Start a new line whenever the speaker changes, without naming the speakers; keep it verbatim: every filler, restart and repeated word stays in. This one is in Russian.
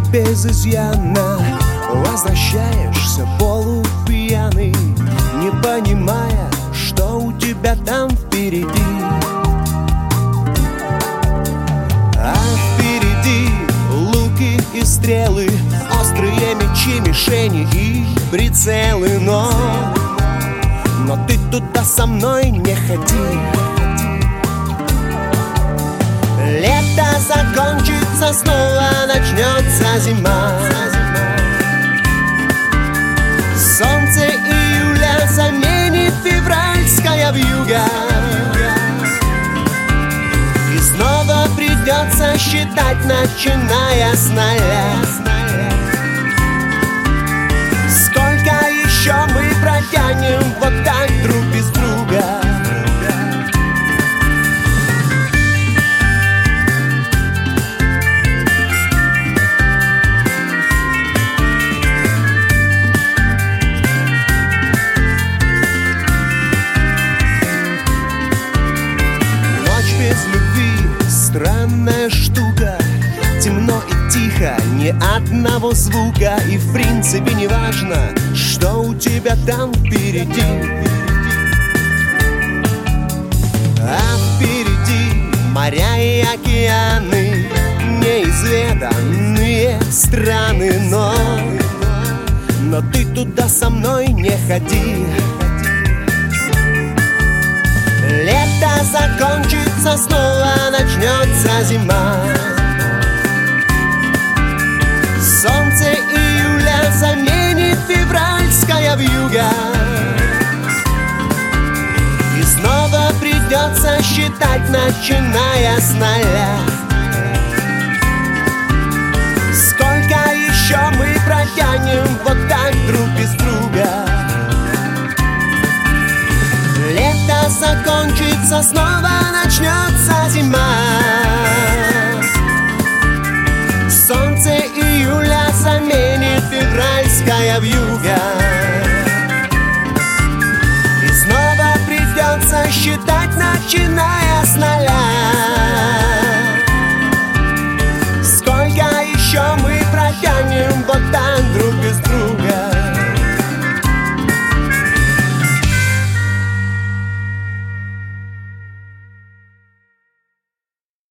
без изъяна возвращаешься полупьяный, не понимая, что у тебя там впереди. А впереди луки и стрелы, острые мечи, мишени и прицелы. Но, но ты туда со мной не ходи. Лето закончится, снова начнется зима. Солнце июля заменит февральская вьюга. И снова придется считать, начиная с нуля. Сколько еще мы протянем вот так друг без друга? Без любви странная штука, темно и тихо, ни одного звука. И в принципе не важно, что у тебя там впереди. А впереди моря и океаны, неизведанные страны. Но, но ты туда со мной не ходи. Лето закончится, снова начнется зима. Солнце июля заменит февральская вьюга. И снова придется считать, начиная с нуля. Сколько еще мы протянем вот так друг без друга? Лето закончится, снова начнется зима. Солнце июля заменит февральская вьюга. И снова придется считать, начиная с нуля. Сколько еще мы протянем вот так